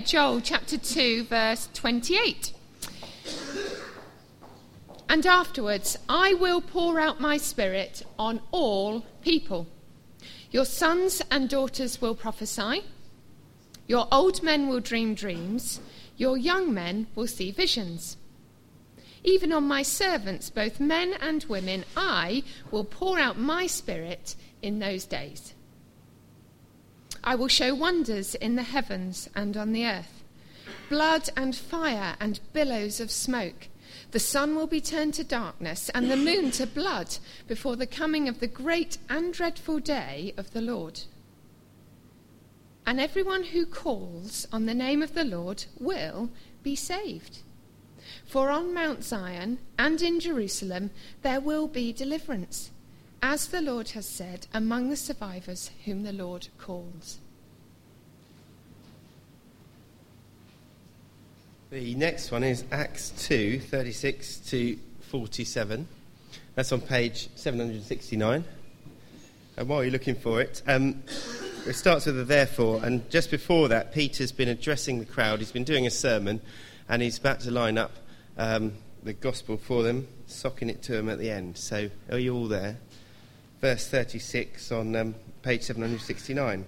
Joel chapter 2, verse 28. And afterwards, I will pour out my spirit on all people. Your sons and daughters will prophesy. Your old men will dream dreams. Your young men will see visions. Even on my servants, both men and women, I will pour out my spirit in those days. I will show wonders in the heavens and on the earth, blood and fire and billows of smoke. The sun will be turned to darkness and the moon to blood before the coming of the great and dreadful day of the Lord. And everyone who calls on the name of the Lord will be saved. For on Mount Zion and in Jerusalem there will be deliverance, as the Lord has said, among the survivors whom the Lord calls. The next one is Acts 2, 36 to 47. That's on page 769. And while you're looking for it, it starts with a therefore. And just before that, Peter's been addressing the crowd. He's been doing a sermon, and he's about to line up the gospel for them, socking it to them at the end. So are you all there? Verse 36 on page 769.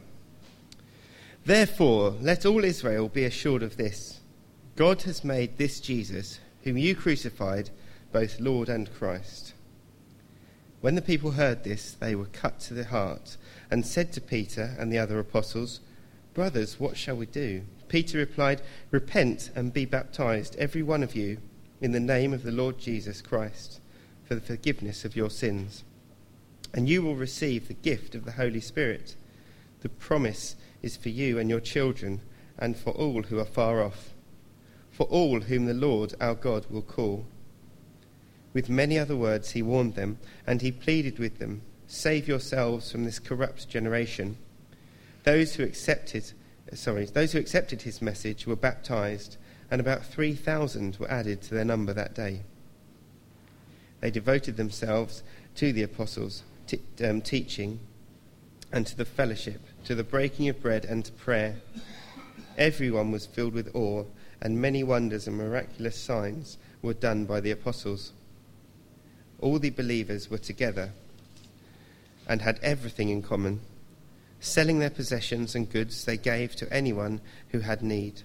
Therefore, let all Israel be assured of this. God has made this Jesus, whom you crucified, both Lord and Christ. When the people heard this, they were cut to the heart and said to Peter and the other apostles, Brothers, what shall we do? Peter replied, Repent and be baptized, every one of you, in the name of the Lord Jesus Christ, for the forgiveness of your sins. And you will receive the gift of the Holy Spirit. The promise is for you and your children, and for all who are far off, for all whom the Lord our God will call. With many other words he warned them, and he pleaded with them, Save yourselves from this corrupt generation. Those who accepted his message were baptized, and about 3,000 were added to their number that day. They devoted themselves to the apostles' teaching, and to the fellowship, to the breaking of bread, and to prayer. Everyone was filled with awe, and many wonders and miraculous signs were done by the apostles. All the believers were together and had everything in common. Selling their possessions and goods, they gave to anyone who had need.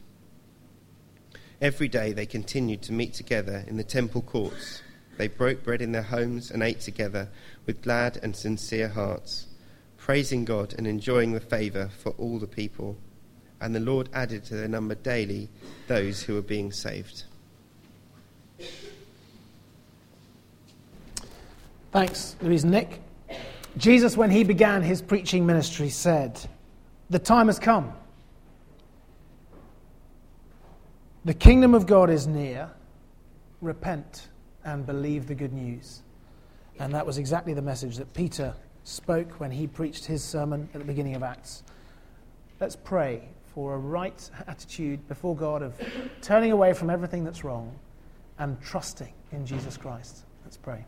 Every day they continued to meet together in the temple courts. They broke bread in their homes and ate together with glad and sincere hearts, praising God and enjoying the favour for all the people. And the Lord added to their number daily those who were being saved. Thanks, Louise and Nick. Jesus, when he began his preaching ministry, said, The time has come. The kingdom of God is near. Repent and believe the good news. And that was exactly the message that Peter spoke when he preached his sermon at the beginning of Acts. Let's pray for a right attitude before God of turning away from everything that's wrong and trusting in Jesus Christ. Let's pray.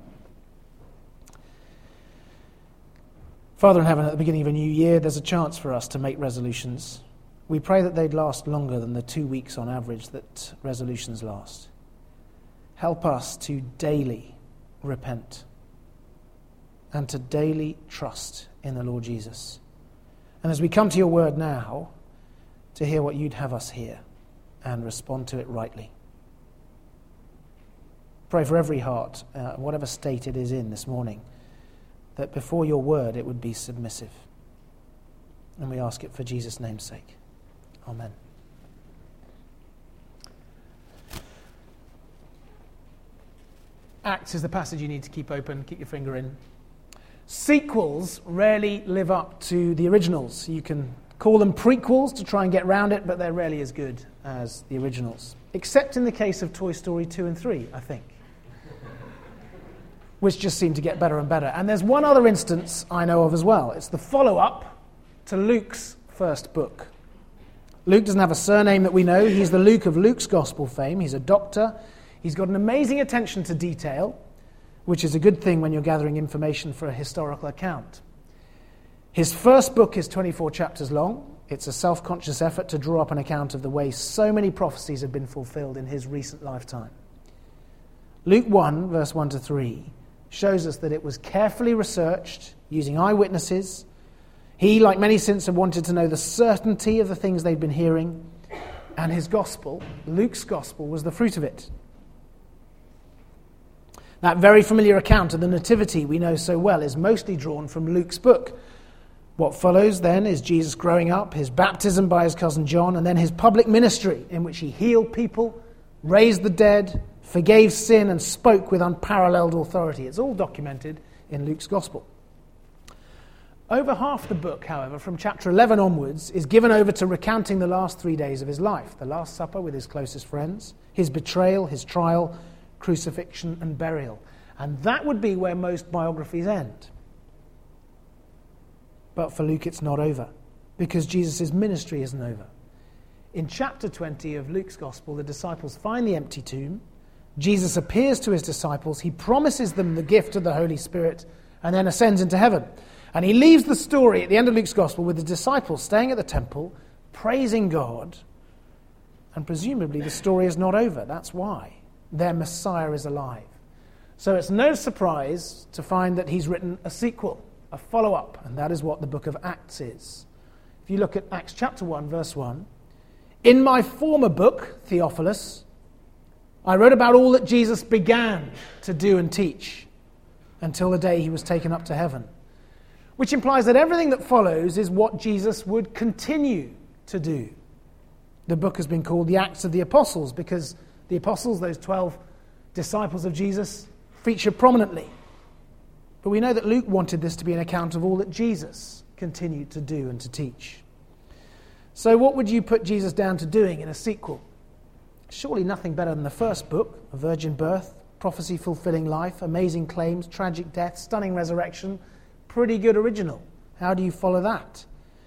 Father in heaven, at the beginning of a new year, there's a chance for us to make resolutions. We pray that they'd last longer than the 2 weeks on average that resolutions last. Help us to daily repent and to daily trust in the Lord Jesus. And as we come to your word now, to hear what you'd have us hear and respond to it rightly. Pray for every heart, whatever state it is in this morning, that before your word it would be submissive. And we ask it for Jesus' name's sake. Amen. Acts is the passage you need to keep open, keep your finger in. Sequels rarely live up to the originals. You can call them prequels to try and get round it, but they're rarely as good as the originals. Except in the case of Toy Story 2 and 3, I think. Which just seem to get better and better. And there's one other instance I know of as well. It's the follow-up to Luke's first book. Luke doesn't have a surname that we know. He's the Luke of Luke's gospel fame. He's a doctor. He's got an amazing attention to detail, which is a good thing when you're gathering information for a historical account. His first book is 24 chapters long. It's a self-conscious effort to draw up an account of the way so many prophecies have been fulfilled in his recent lifetime. Luke 1, verse 1 to 3, shows us that it was carefully researched, using eyewitnesses. He, like many since, had wanted to know the certainty of the things they'd been hearing, and his gospel, Luke's gospel, was the fruit of it. That very familiar account of the Nativity we know so well is mostly drawn from Luke's book. What follows then is Jesus growing up, his baptism by his cousin John, and then his public ministry in which he healed people, raised the dead, forgave sin, and spoke with unparalleled authority. It's all documented in Luke's gospel. Over half the book, however, from chapter 11 onwards, is given over to recounting the last 3 days of his life, the Last Supper with his closest friends, his betrayal, his trial, crucifixion, and burial. And that would be where most biographies end. But for Luke, it's not over, because Jesus' ministry isn't over. In chapter 20 of Luke's Gospel, the disciples find the empty tomb. Jesus appears to his disciples. He promises them the gift of the Holy Spirit and then ascends into heaven. And he leaves the story at the end of Luke's Gospel with the disciples staying at the temple, praising God. And presumably the story is not over. That's why. Their Messiah is alive. So it's no surprise to find that he's written a sequel, a follow-up, and that is what the book of Acts is. If you look at Acts chapter 1, verse 1, "In my former book, Theophilus, I wrote about all that Jesus began to do and teach until the day he was taken up to heaven," which implies that everything that follows is what Jesus would continue to do. The book has been called the Acts of the Apostles because the apostles, those 12 disciples of Jesus, feature prominently. But we know that Luke wanted this to be an account of all that Jesus continued to do and to teach. So what would you put Jesus down to doing in a sequel? Surely nothing better than the first book, a virgin birth, prophecy-fulfilling life, amazing claims, tragic death, stunning resurrection. Pretty good original. How do you follow that?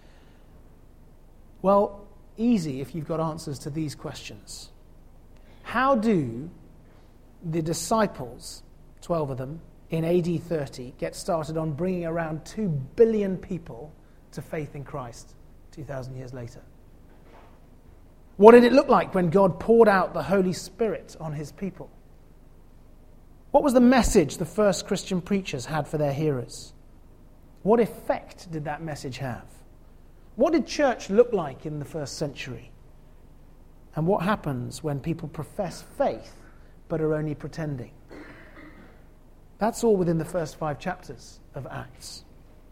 Well, easy if you've got answers to these questions. How do the disciples, 12 of them, in AD 30, get started on bringing around 2 billion people to faith in Christ 2,000 years later? What did it look like when God poured out the Holy Spirit on his people? What was the message the first Christian preachers had for their hearers? What effect did that message have? What did church look like in the first century? And what happens when people profess faith but are only pretending? That's all within the first 5 chapters of Acts.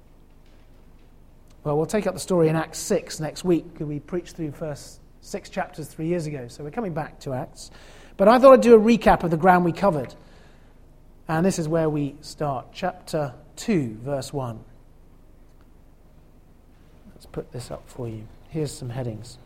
Well, we'll take up the story in Acts 6 next week. We preached through first 6 chapters 3 years ago, so we're coming back to Acts. But I thought I'd do a recap of the ground we covered. And this is where we start. Chapter 2, verse 1. Let's put this up for you. Here's some headings.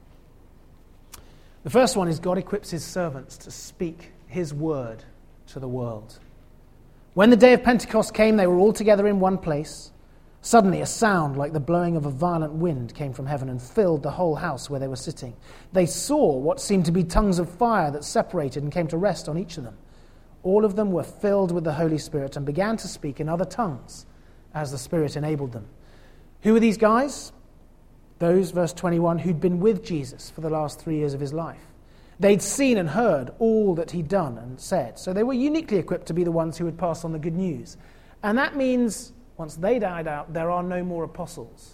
The first one is God equips his servants to speak his word to the world. When the day of Pentecost came, they were all together in one place. Suddenly a sound like the blowing of a violent wind came from heaven and filled the whole house where they were sitting. They saw what seemed to be tongues of fire that separated and came to rest on each of them. All of them were filled with the Holy Spirit and began to speak in other tongues as the Spirit enabled them. Who were these guys? Those, verse 21, who'd been with Jesus for the last 3 years of his life. They'd seen and heard all that he'd done and said, so they were uniquely equipped to be the ones who would pass on the good news. And that means, once they died out, there are no more apostles.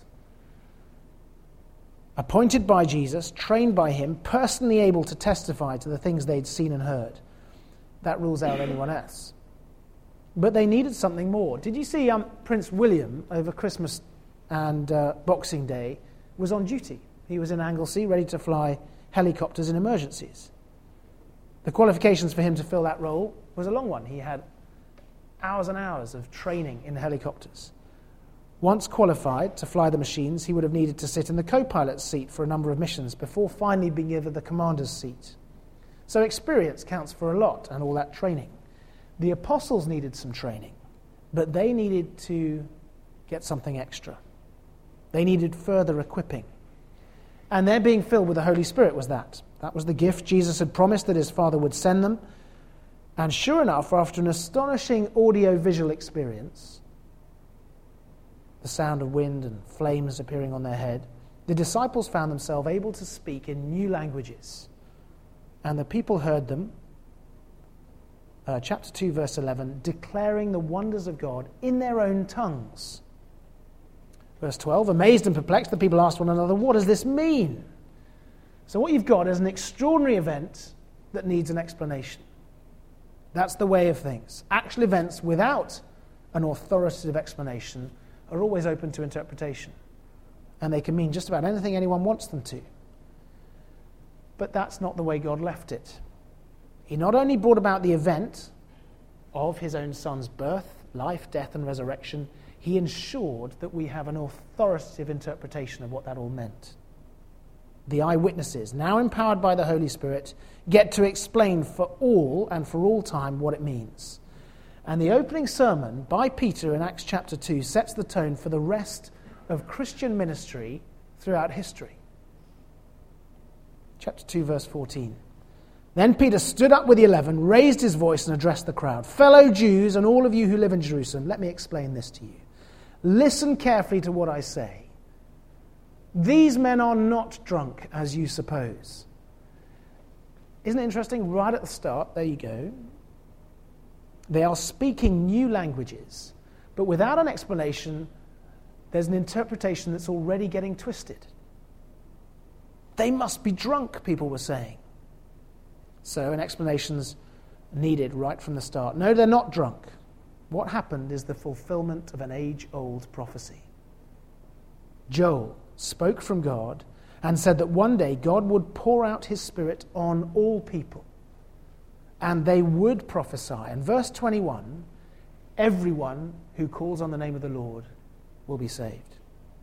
Appointed by Jesus, trained by him, personally able to testify to the things they'd seen and heard. That rules out anyone else. But they needed something more. Did you see Prince William over Christmas and Boxing Day was on duty? He was in Anglesey, ready to fly helicopters in emergencies. The qualifications for him to fill that role was a long one. He had hours and hours of training in helicopters. Once qualified to fly the machines, he would have needed to sit in the co-pilot's seat for a number of missions before finally being given the commander's seat. So experience counts for a lot, and all that training. The apostles needed some training, but they needed to get something extra. They needed further equipping. And their being filled with the Holy Spirit was that. That was the gift Jesus had promised that his Father would send them. And sure enough, after an astonishing audio-visual experience, the sound of wind and flames appearing on their head, the disciples found themselves able to speak in new languages. And the people heard them, chapter 2, verse 11, declaring the wonders of God in their own tongues. Verse 12, amazed and perplexed, the people asked one another, what does this mean? So what you've got is an extraordinary event that needs an explanation. That's the way of things. Actual events without an authoritative explanation are always open to interpretation. And they can mean just about anything anyone wants them to. But that's not the way God left it. He not only brought about the event of his own Son's birth, life, death, and resurrection, he ensured that we have an authoritative interpretation of what that all meant. The eyewitnesses, now empowered by the Holy Spirit, get to explain for all and for all time what it means. And the opening sermon by Peter in Acts chapter 2 sets the tone for the rest of Christian ministry throughout history. Chapter 2, verse 14. Then Peter stood up with the 11, raised his voice and addressed the crowd. Fellow Jews and all of you who live in Jerusalem, let me explain this to you. Listen carefully to what I say. These men are not drunk, as you suppose. Isn't it interesting? Right at the start, there you go. They are speaking new languages, but without an explanation, there's an interpretation that's already getting twisted. They must be drunk, people were saying. So an explanation's needed right from the start. No, they're not drunk. What happened is the fulfillment of an age-old prophecy. Joel spoke from God and said that one day God would pour out his Spirit on all people, and they would prophesy. And verse 21, everyone who calls on the name of the Lord will be saved.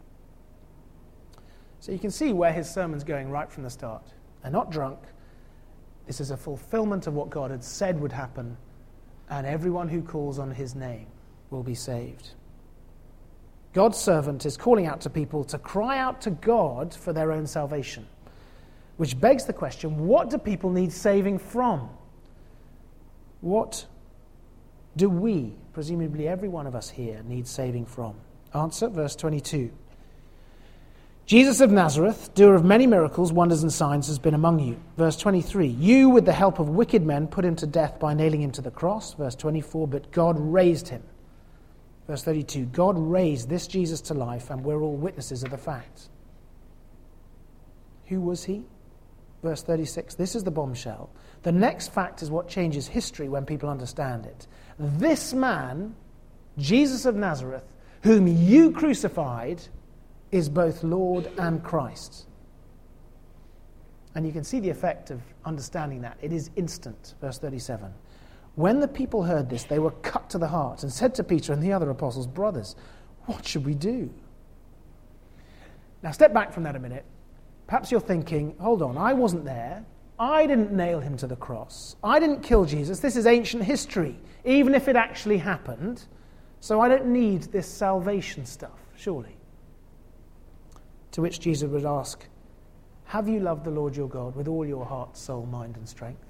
So you can see where his sermon's going right from the start. They're not drunk. This is a fulfillment of what God had said would happen, and everyone who calls on his name will be saved. God's servant is calling out to people to cry out to God for their own salvation, which begs the question, what do people need saving from? What do we, presumably every one of us here, need saving from? Answer, verse 22. Jesus of Nazareth, doer of many miracles, wonders and signs, has been among you. Verse 23, you with the help of wicked men put him to death by nailing him to the cross. Verse 24, but God raised him. Verse 32, God raised this Jesus to life, and we're all witnesses of the fact. Who was he? Verse 36, this is the bombshell. The next fact is what changes history when people understand it. This man, Jesus of Nazareth, whom you crucified, is both Lord and Christ. And you can see the effect of understanding that. It is instant. Verse 37. When the people heard this, they were cut to the heart and said to Peter and the other apostles, brothers, what should we do? Now step back from that a minute. Perhaps you're thinking, hold on, I wasn't there. I didn't nail him to the cross. I didn't kill Jesus. This is ancient history, even if it actually happened. So I don't need this salvation stuff, surely. To which Jesus would ask, have you loved the Lord your God with all your heart, soul, mind, and strength?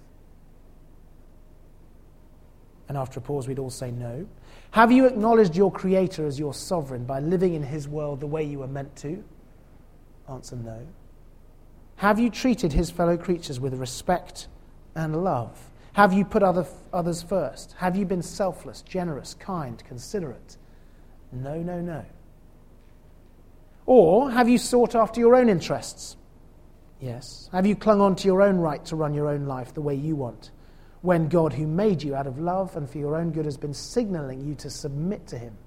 And after a pause, we'd all say no. Have you acknowledged your Creator as your sovereign by living in his world the way you were meant to? Answer, no. Have you treated his fellow creatures with respect and love? Have you put others first? Have you been selfless, generous, kind, considerate? No, no, no. Or have you sought after your own interests? Yes. Have you clung on to your own right to run your own life the way you want, when God, who made you out of love and for your own good, has been signaling you to submit to him?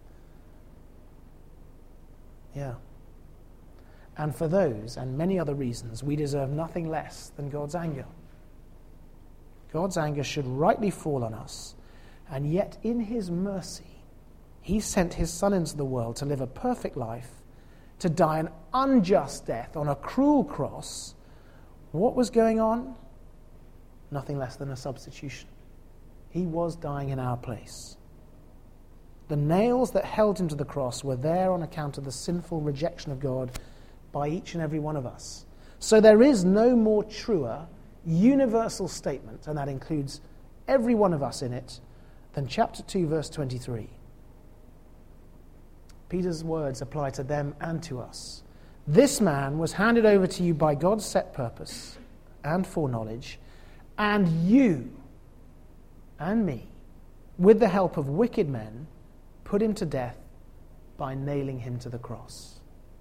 Yeah. And for those and many other reasons, we deserve nothing less than God's anger. God's anger should rightly fall on us, and yet in his mercy, he sent his Son into the world to live a perfect life, to die an unjust death on a cruel cross. What was going on? Nothing less than a substitution. He was dying in our place. The nails that held him to the cross were there on account of the sinful rejection of God by each and every one of us. So there is no more truer, universal statement, and that includes every one of us in it, than chapter 2, verse 23. Peter's words apply to them and to us. This man was handed over to you by God's set purpose and foreknowledge, and you and me, with the help of wicked men, put him to death by nailing him to the cross.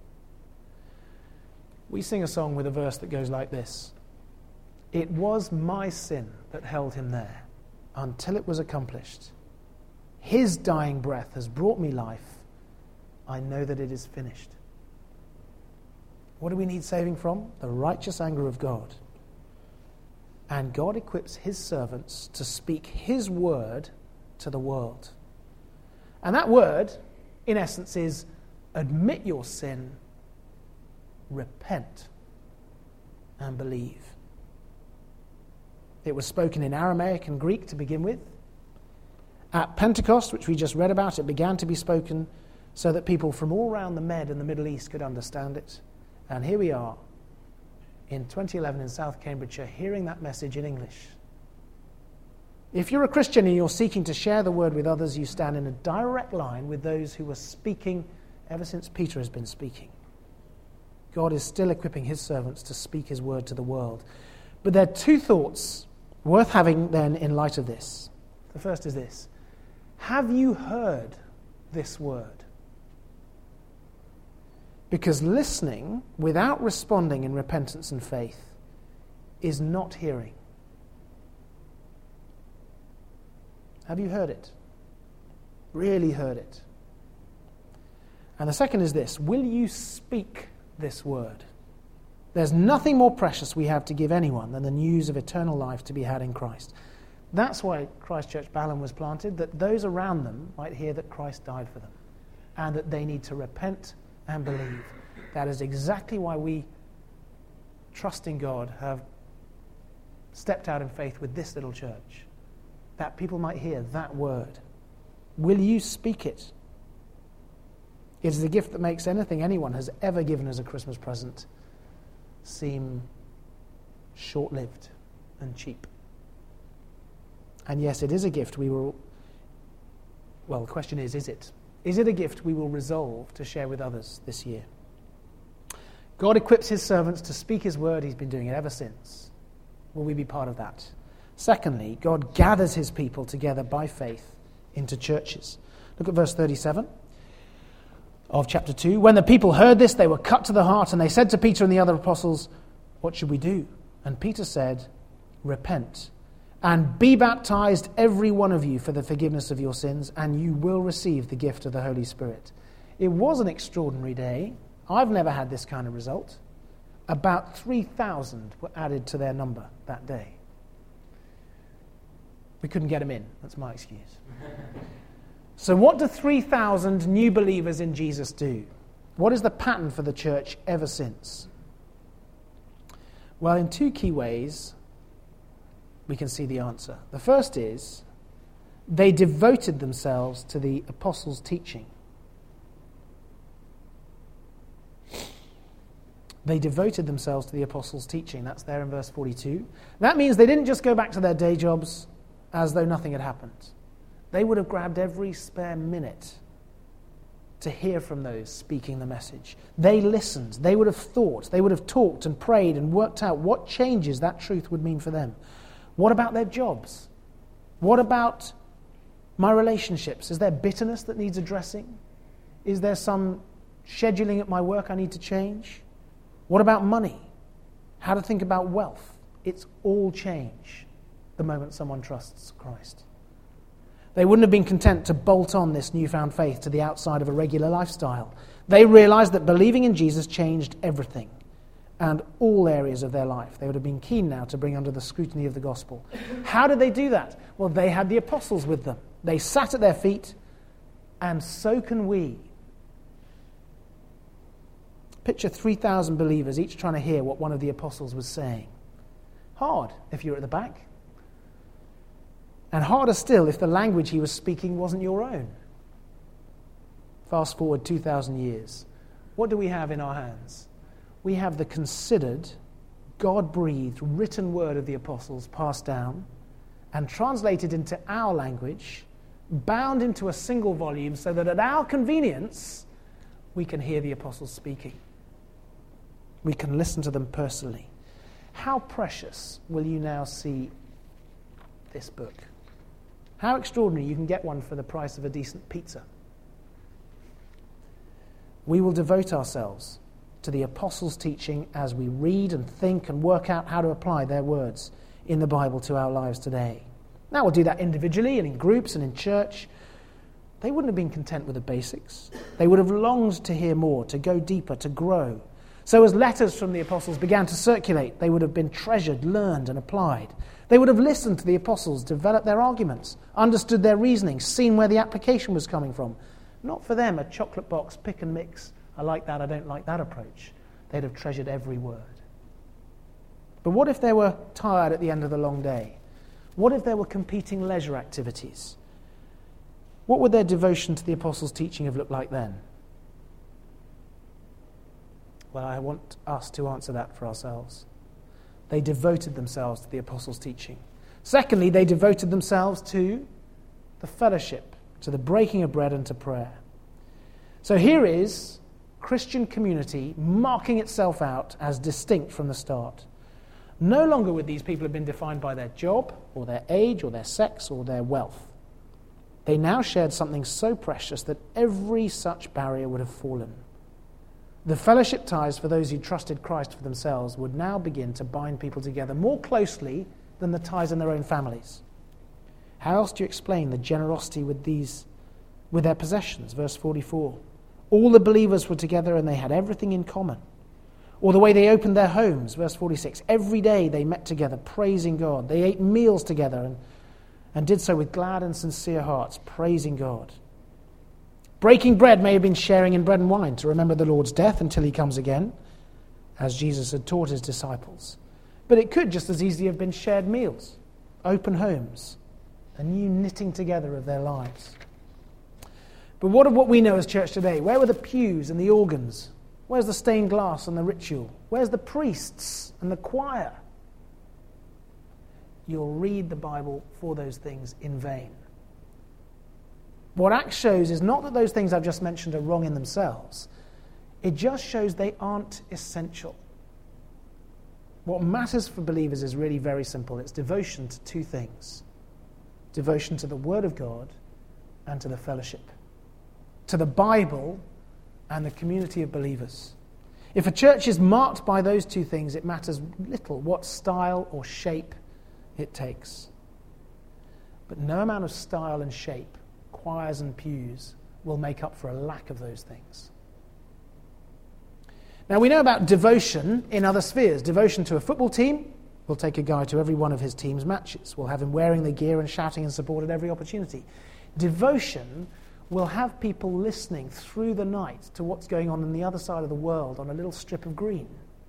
We sing a song with a verse that goes like this: It was my sin that held him there until it was accomplished. His dying breath has brought me life. I know that it is finished. What do we need saving from? The righteous anger of God. And God equips his servants to speak his word to the world. And that word, in essence, is admit your sin, repent, and believe. It was spoken in Aramaic and Greek to begin with. At Pentecost, which we just read about, it began to be spoken so that people from all around the Med and the Middle East could understand it. And here we are, in 2011 in South Cambridgeshire, hearing that message in English. If you're a Christian and you're seeking to share the word with others, you stand in a direct line with those who were speaking ever since Peter has been speaking. God is still equipping his servants to speak his word to the world. But there are two thoughts worth having then in light of this. The first is this: have you heard this word? Because listening without responding in repentance and faith is not hearing. Have you heard it? Really heard it? And the second is this: will you speak this word? There's nothing more precious we have to give anyone than the news of eternal life to be had in Christ. That's why Christ Church Balham was planted, that those around them might hear that Christ died for them and that they need to repent and believe. That is exactly why we, trusting God, have stepped out in faith with this little church, that people might hear that word. Will you speak it? It is the gift that makes anything anyone has ever given as a Christmas present seem short-lived and cheap. And yes, it is a gift we will... Well, the question is it? Is it a gift we will resolve to share with others this year? God equips his servants to speak his word. He's been doing it ever since. Will we be part of that? Secondly, God gathers his people together by faith into churches. Look at verse 37 of chapter 2. When the people heard this, they were cut to the heart, and they said to Peter and the other apostles, "What should we do?" And Peter said, "Repent, and be baptized every one of you for the forgiveness of your sins, and you will receive the gift of the Holy Spirit." It was an extraordinary day. I've never had this kind of result. About 3,000 were added to their number that day. We couldn't get them in. That's my excuse. So what do 3,000 new believers in Jesus do? What is the pattern for the church ever since? Well, in two key ways, we can see the answer. The first is, they devoted themselves to the apostles' teaching. They devoted themselves to the apostles' teaching. That's there in verse 42. That means they didn't just go back to their day jobs as though nothing had happened. They would have grabbed every spare minute to hear from those speaking the message. They listened. They would have thought. They would have talked and prayed and worked out what changes that truth would mean for them. What about their jobs? What about my relationships? Is there bitterness that needs addressing? Is there some scheduling at my work I need to change? What about money? How to think about wealth? It's all change the moment someone trusts Christ. They wouldn't have been content to bolt on this newfound faith to the outside of a regular lifestyle. They realized that believing in Jesus changed everything and all areas of their life. They would have been keen now to bring under the scrutiny of the gospel. How did they do that? Well, they had the apostles with them. They sat at their feet, and so can we. Picture 3,000 believers, each trying to hear what one of the apostles was saying. Hard if you're at the back. And harder still if the language he was speaking wasn't your own. Fast forward 2,000 years. What do we have in our hands? We have the considered, God-breathed, written word of the apostles passed down and translated into our language, bound into a single volume so that at our convenience we can hear the apostles speaking. We can listen to them personally. How precious will you now see this book? How extraordinary you can get one for the price of a decent pizza. We will devote ourselves to the apostles' teaching as we read and think and work out how to apply their words in the Bible to our lives today. Now, we'll do that individually and in groups and in church. They wouldn't have been content with the basics. They would have longed to hear more, to go deeper, to grow. So as letters from the apostles began to circulate, they would have been treasured, learned and applied. They would have listened to the apostles, developed their arguments, understood their reasoning, seen where the application was coming from. Not for them a chocolate box, pick and mix, I like that, I don't like that approach. They'd have treasured every word. But what if they were tired at the end of the long day? What if there were competing leisure activities? What would their devotion to the apostles' teaching have looked like then? Well, I want us to answer that for ourselves. They devoted themselves to the apostles' teaching. Secondly, they devoted themselves to the fellowship, to the breaking of bread and to prayer. So here is Christian community marking itself out as distinct from the start. No longer would these people have been defined by their job or their age or their sex or their wealth. They now shared something so precious that every such barrier would have fallen. The fellowship ties for those who trusted Christ for themselves would now begin to bind people together more closely than the ties in their own families. How else do you explain the generosity with their possessions? Verse 44. All the believers were together and they had everything in common. Or the way they opened their homes, verse 46. Every day they met together, praising God. They ate meals together and did so with glad and sincere hearts, praising God. Breaking bread may have been sharing in bread and wine to remember the Lord's death until he comes again, as Jesus had taught his disciples. But it could just as easily have been shared meals, open homes, a new knitting together of their lives. But what of what we know as church today? Where were the pews and the organs? Where's the stained glass and the ritual? Where's the priests and the choir? You'll read the Bible for those things in vain. What Acts shows is not that those things I've just mentioned are wrong in themselves. It just shows they aren't essential. What matters for believers is really very simple. It's devotion to two things. Devotion to the Word of God and to the fellowship. To the Bible and the community of believers. If a church is marked by those two things, it matters little what style or shape it takes. But no amount of style and shape, choirs and pews, will make up for a lack of those things. Now we know about devotion in other spheres. Devotion to a football team, we'll take a guy to every one of his team's matches. We'll have him wearing the gear and shouting in support at every opportunity. Devotion will have people listening through the night to what's going on the other side of the world on a little strip of green.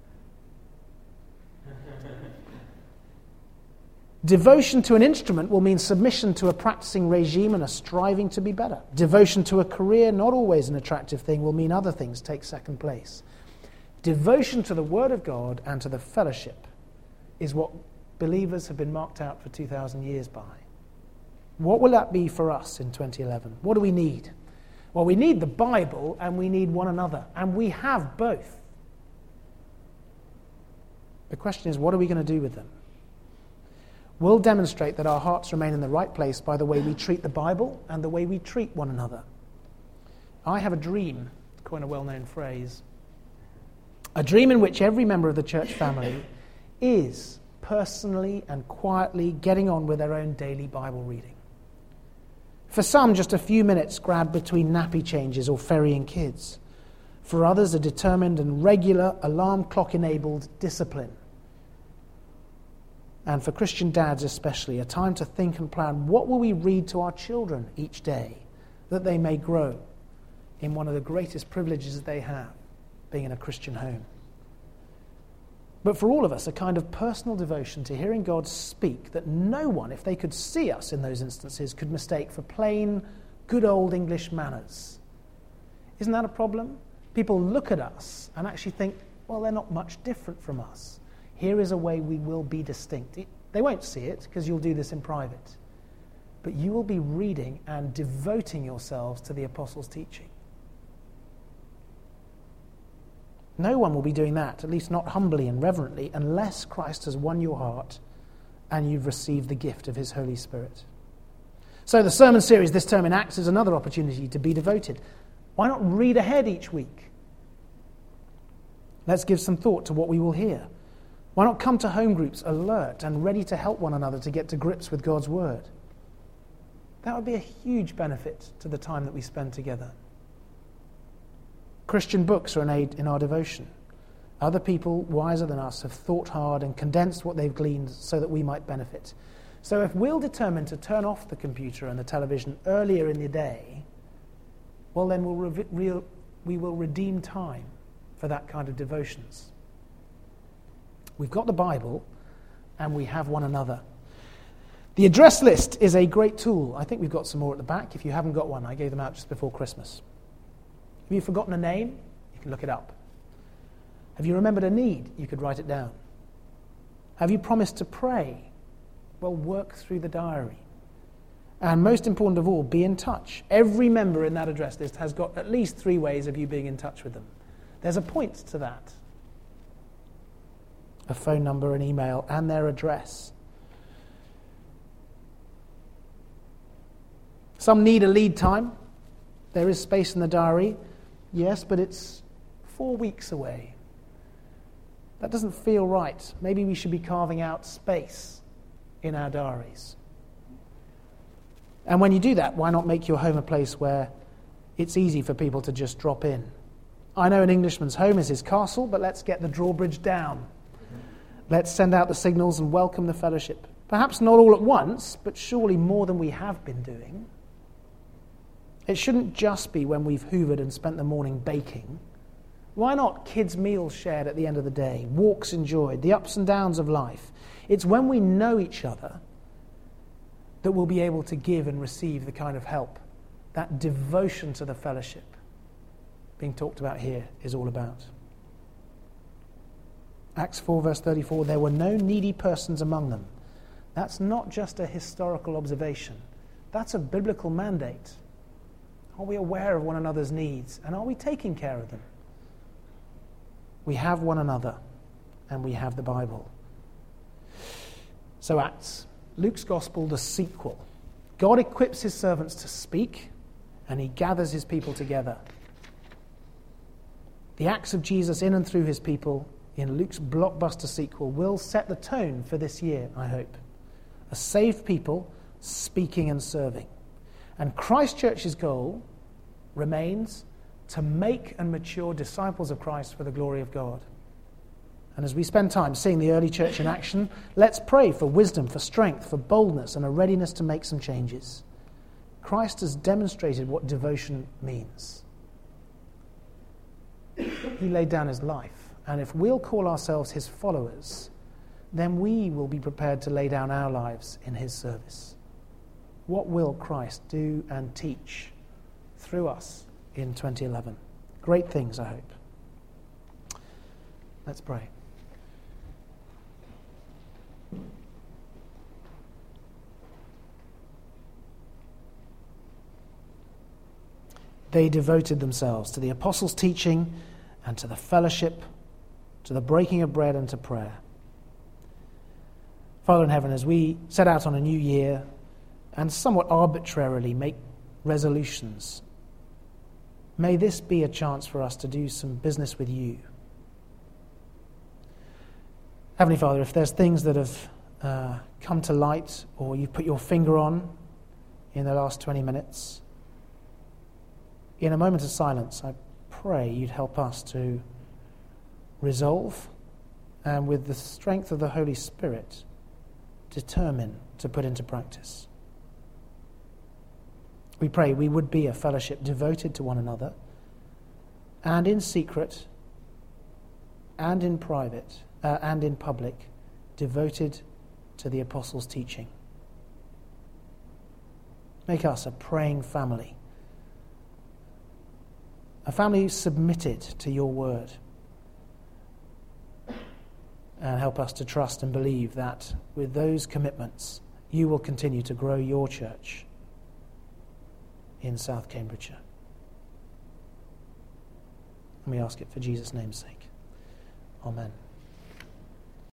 Devotion to an instrument will mean submission to a practicing regime and a striving to be better. Devotion to a career, not always an attractive thing, will mean other things take second place. Devotion to the Word of God and to the fellowship is what believers have been marked out for 2,000 years by. What will that be for us in 2011? What do we need? Well, we need the Bible and we need one another, and we have both. The question is, what are we going to do with them? We'll demonstrate that our hearts remain in the right place by the way we treat the Bible and the way we treat one another. I have a dream, quite a well-known phrase, a dream in which every member of the church family is personally and quietly getting on with their own daily Bible reading. For some, just a few minutes grabbed between nappy changes or ferrying kids. For others, a determined and regular alarm clock-enabled discipline. And for Christian dads especially, a time to think and plan, what will we read to our children each day that they may grow in one of the greatest privileges they have, being in a Christian home. But for all of us, a kind of personal devotion to hearing God speak that no one, if they could see us in those instances, could mistake for plain, good old English manners. Isn't that a problem? People look at us and actually think, well, they're not much different from us. Here is a way we will be distinct. They won't see it because you'll do this in private. But you will be reading and devoting yourselves to the apostles' teaching. No one will be doing that, at least not humbly and reverently, unless Christ has won your heart and you've received the gift of his Holy Spirit. So the sermon series this term in Acts is another opportunity to be devoted. Why not read ahead each week? Let's give some thought to what we will hear. Why not come to home groups alert and ready to help one another to get to grips with God's word? That would be a huge benefit to the time that we spend together. Christian books are an aid in our devotion. Other people wiser than us have thought hard and condensed what they've gleaned so that we might benefit. So if we'll determine to turn off the computer and the television earlier in the day, well then we will redeem time for that kind of devotions. We've got the Bible and we have one another. The address list is a great tool. I think we've got some more at the back. If you haven't got one, I gave them out just before Christmas. Have you forgotten a name? You can look it up. Have you remembered a need? You could write it down. Have you promised to pray? Well, work through the diary. And most important of all, be in touch. Every member in that address list has got at least 3 ways of you being in touch with them. There's a point to that. A phone number, an email, and their address. Some need a lead time. There is space in the diary. Yes, but it's 4 weeks away. That doesn't feel right. Maybe we should be carving out space in our diaries. And when you do that, why not make your home a place where it's easy for people to just drop in? I know an Englishman's home is his castle, but let's get the drawbridge down. Let's send out the signals and welcome the fellowship. Perhaps not all at once, but surely more than we have been doing. It shouldn't just be when we've hoovered and spent the morning baking. Why not kids' meals shared at the end of the day, walks enjoyed, the ups and downs of life? It's when we know each other that we'll be able to give and receive the kind of help that devotion to the fellowship being talked about here is all about. Acts 4 verse 34, there were no needy persons among them. That's not just a historical observation. That's a biblical mandate. Are we aware of one another's needs? And are we taking care of them? We have one another, and we have the Bible. So Acts, Luke's Gospel, the sequel. God equips his servants to speak, and he gathers his people together. The acts of Jesus in and through his people in Luke's blockbuster sequel will set the tone for this year, I hope. A saved people speaking and serving. And Christ Church's goal remains to make and mature disciples of Christ for the glory of God. And as we spend time seeing the early church in action, let's pray for wisdom, for strength, for boldness, and a readiness to make some changes. Christ has demonstrated what devotion means. He laid down his life, and if we'll call ourselves his followers, then we will be prepared to lay down our lives in his service. What will Christ do and teach through us in 2011? Great things, I hope. Let's pray. They devoted themselves to the apostles' teaching and to the fellowship, to the breaking of bread and to prayer. Father in heaven, as we set out on a new year and somewhat arbitrarily make resolutions, may this be a chance for us to do some business with you. Heavenly Father, if there's things that have come to light or you've put your finger on in the last 20 minutes, in a moment of silence, I pray you'd help us to resolve and with the strength of the Holy Spirit determine to put into practice. We pray we would be a fellowship devoted to one another, and in secret, and in private, and in public, devoted to the apostles' teaching. Make us a praying family, a family submitted to your word, and help us to trust and believe that with those commitments, you will continue to grow your church in South Cambridgeshire. And we ask it for Jesus' name's sake. Amen.